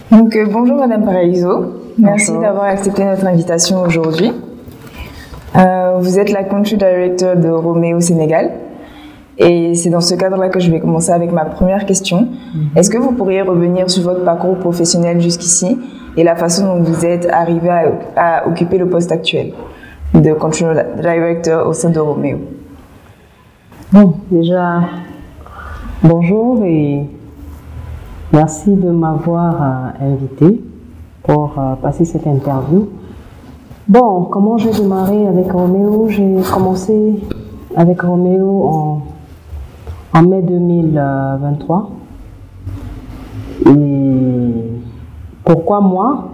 Donc, bonjour Madame Paraiso, merci d'avoir accepté notre invitation aujourd'hui. Vous êtes la Country Director de Roméo Sénégal et c'est dans ce cadre-là que je vais commencer avec ma première question. Est-ce que vous pourriez revenir sur votre parcours professionnel jusqu'ici et la façon dont vous êtes arrivé à occuper le poste actuel de Country Director au sein de Roméo? Bon, déjà, bonjour et merci de m'avoir invité pour passer cette interview. Bon, comment j'ai démarré avec Roméo? J'ai commencé avec Roméo en mai 2023. Et pourquoi moi?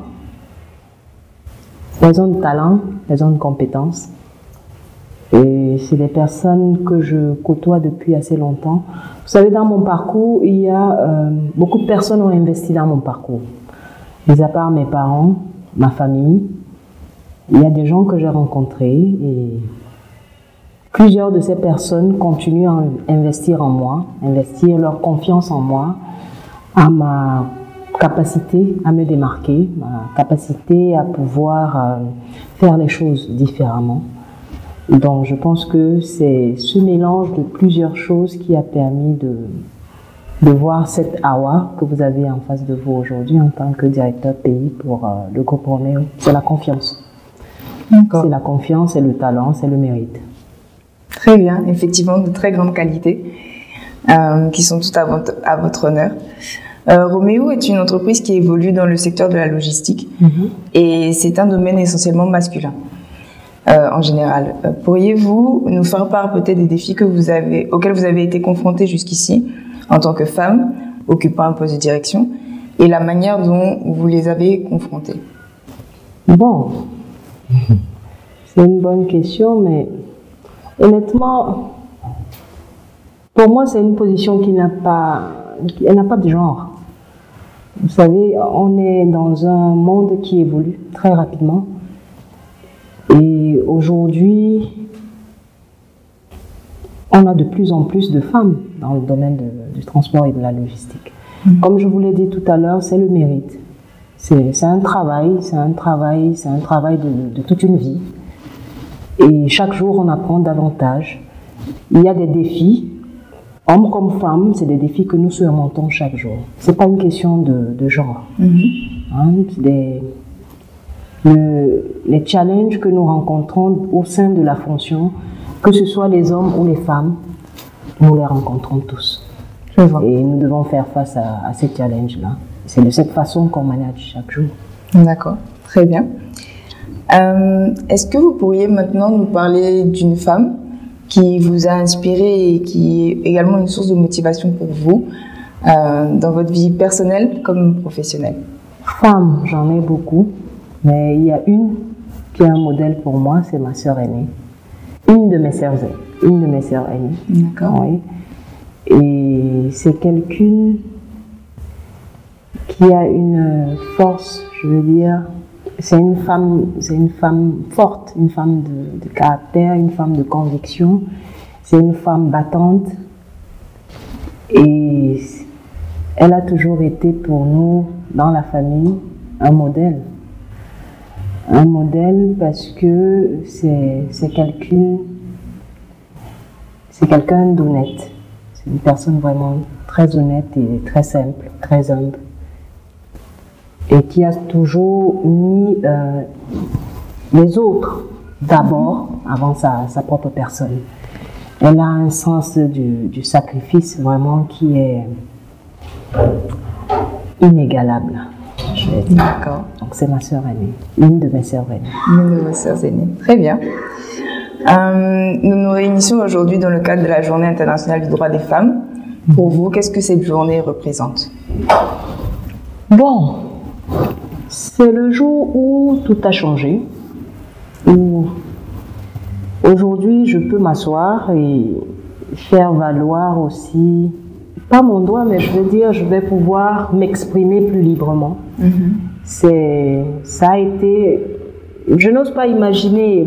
Raison de talent, raison de compétence. Et c'est des personnes que je côtoie depuis assez longtemps. Vous savez, dans mon parcours, il y a beaucoup de personnes ont investi dans mon parcours. Mis à part mes parents, ma famille, il y a des gens que j'ai rencontrés et plusieurs de ces personnes continuent à investir en moi, investir leur confiance en moi, à ma capacité à me démarquer, ma capacité à pouvoir faire les choses différemment. Donc je pense que c'est ce mélange de plusieurs choses qui a permis de voir cette Awa que vous avez en face de vous aujourd'hui en tant que directeur pays pour le groupe Roméo. C'est la confiance. C'est la confiance, c'est le talent, c'est le mérite. Très bien, effectivement, de très grandes qualités qui sont toutes à votre honneur. Roméo est une entreprise qui évolue dans le secteur de la logistique et c'est un domaine essentiellement masculin. En général. Pourriez-vous nous faire part peut-être des défis auxquels vous avez été confrontés jusqu'ici en tant que femme occupant un poste de direction et la manière dont vous les avez confrontés? Bon, c'est une bonne question, mais honnêtement, pour moi, c'est une position qui n'a pas de genre. Vous savez, on est dans un monde qui évolue très rapidement. Et aujourd'hui, on a de plus en plus de femmes dans le domaine du transport et de la logistique. Comme je vous l'ai dit tout à l'heure, c'est le mérite. C'est un travail de toute une vie. Et chaque jour, on apprend davantage. Il y a des défis, hommes comme femmes, c'est des défis que nous surmontons chaque jour. C'est pas une question de genre. Les challenges que nous rencontrons au sein de la fonction, que ce soit les hommes ou les femmes, nous les rencontrons tous. Et nous devons faire face à ces challenges-là. C'est de cette façon qu'on manage chaque jour. D'accord, très bien. Est-ce que vous pourriez maintenant nous parler d'une femme qui vous a inspiré et qui est également une source de motivation pour vous dans votre vie personnelle comme professionnelle? Femmes, j'en ai beaucoup. Mais il y a une qui est un modèle pour moi, c'est ma sœur aînée. Une de mes sœurs aînées. D'accord. Oui. Et c'est quelqu'un qui a une force, je veux dire. C'est une femme forte, une femme de caractère, une femme de conviction. C'est une femme battante. Et elle a toujours été pour nous, dans la famille, un modèle. Un modèle parce que c'est quelqu'un d'honnête. C'est une personne vraiment très honnête et très simple, très humble. Et qui a toujours mis les autres d'abord avant sa propre personne. Elle a un sens du sacrifice vraiment qui est inégalable. D'accord. Donc c'est ma sœur aînée, une de mes sœurs aînées. Une de vos sœurs aînées. Très bien. Nous nous réunissons aujourd'hui dans le cadre de la Journée internationale du droit des femmes. Pour vous, qu'est-ce que cette journée représente? Bon, c'est le jour où tout a changé. Où aujourd'hui, je peux m'asseoir et faire valoir aussi, pas mon droit, mais je veux dire, je vais pouvoir m'exprimer plus librement. Ça a été, je n'ose pas imaginer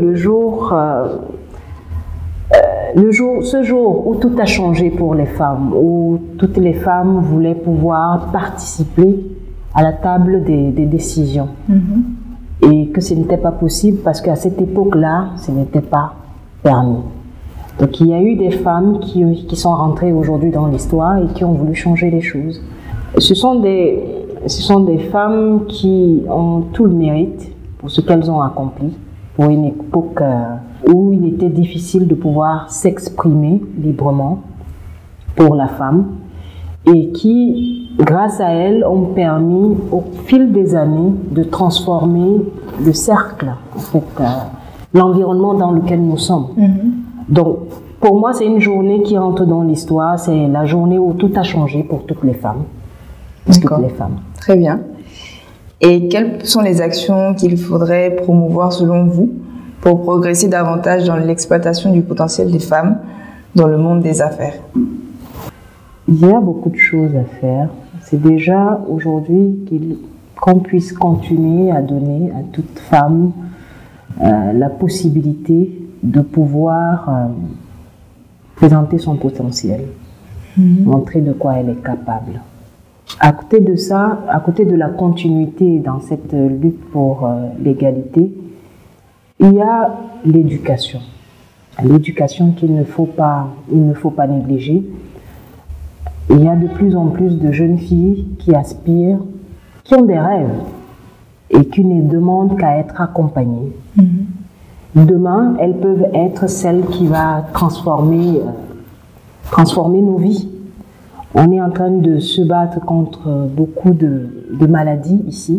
ce jour où tout a changé pour les femmes, où toutes les femmes voulaient pouvoir participer à la table des décisions. Et que ce n'était pas possible parce qu'à cette époque-là, ce n'était pas permis. Donc il y a eu des femmes qui sont rentrées aujourd'hui dans l'histoire et qui ont voulu changer les choses. Ce sont des femmes qui ont tout le mérite pour ce qu'elles ont accompli, pour une époque où il était difficile de pouvoir s'exprimer librement pour la femme, et qui, grâce à elles, ont permis au fil des années de transformer le cercle, en fait, l'environnement dans lequel nous sommes. Donc, pour moi, c'est une journée qui rentre dans l'histoire, c'est la journée où tout a changé pour toutes les femmes. D'accord. Très bien. Et quelles sont les actions qu'il faudrait promouvoir selon vous pour progresser davantage dans l'exploitation du potentiel des femmes dans le monde des affaires? Il y a beaucoup de choses à faire. C'est déjà aujourd'hui qu'on puisse continuer à donner à toute femme la possibilité de pouvoir présenter son potentiel, montrer de quoi elle est capable. À côté de ça, à côté de la continuité dans cette lutte pour l'égalité, il y a l'éducation. L'éducation qu'il ne faut pas négliger. Il y a de plus en plus de jeunes filles qui aspirent, qui ont des rêves et qui ne demandent qu'à être accompagnées. Demain, elles peuvent être celles qui vont transformer nos vies. On est en train de se battre contre beaucoup de maladies ici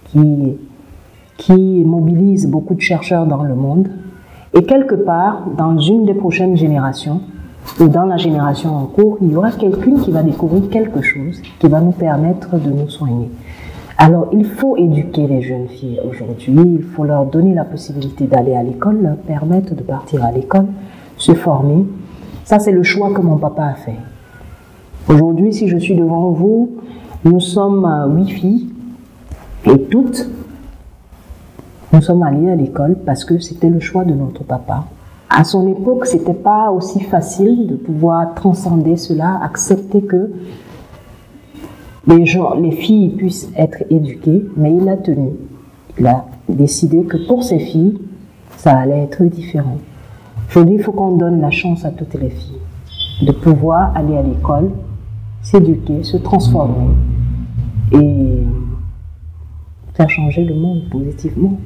qui mobilisent beaucoup de chercheurs dans le monde. Et quelque part, dans une des prochaines générations, ou dans la génération en cours, il y aura quelqu'un qui va découvrir quelque chose qui va nous permettre de nous soigner. Alors, il faut éduquer les jeunes filles aujourd'hui, il faut leur donner la possibilité d'aller à l'école, leur permettre de partir à l'école, se former. Ça, c'est le choix que mon papa a fait. Aujourd'hui, si je suis devant vous, nous sommes 8 filles, et toutes, nous sommes allées à l'école parce que c'était le choix de notre papa. À son époque, c'était pas aussi facile de pouvoir transcender cela, accepter que les filles puissent être éduquées, mais il a tenu. Il a décidé que pour ces filles, ça allait être différent. Aujourd'hui, il faut qu'on donne la chance à toutes les filles de pouvoir aller à l'école, s'éduquer, se transformer et faire changer le monde positivement.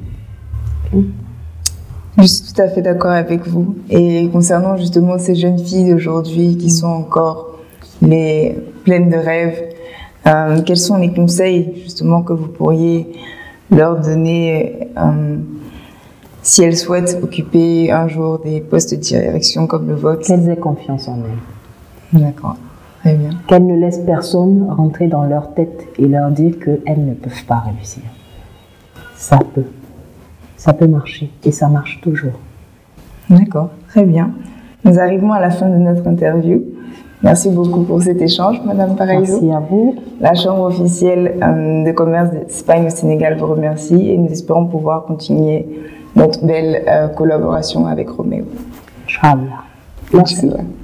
Je suis tout à fait d'accord avec vous. Et concernant justement ces jeunes filles d'aujourd'hui qui sont encore pleines de rêves, quels sont les conseils justement que vous pourriez leur donner si elles souhaitent occuper un jour des postes de direction comme le vôtre? Qu'elles aient confiance en elles. D'accord, très bien. Qu'elles ne laissent personne rentrer dans leur tête et leur dire qu'elles ne peuvent pas réussir. Ça peut marcher et ça marche toujours. D'accord, très bien. Nous arrivons à la fin de notre interview. Merci beaucoup pour cet échange, Madame Paraiso. Merci à vous. La Chambre officielle de commerce d'Espagne au Sénégal vous remercie et nous espérons pouvoir continuer notre belle collaboration avec Roméo. Inch'Allah. Merci.